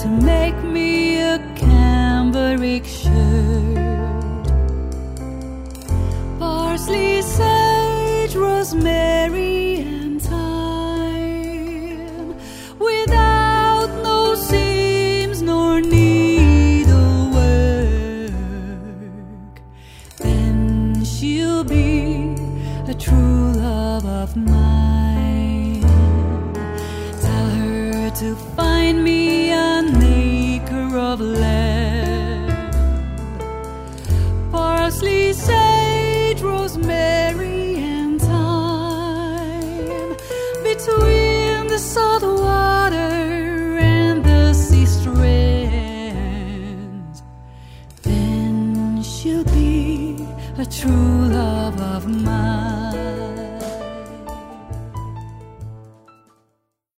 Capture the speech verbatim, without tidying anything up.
to make me a cambric shirt. Parsley, sage, rosemary, and thyme, without no seams nor needlework. Then she'll be a true love of mine. Tell her to find me an acre of land. Parsley, sage, rosemary, and thyme, between the salt water and the sea strands. Then she'll be a true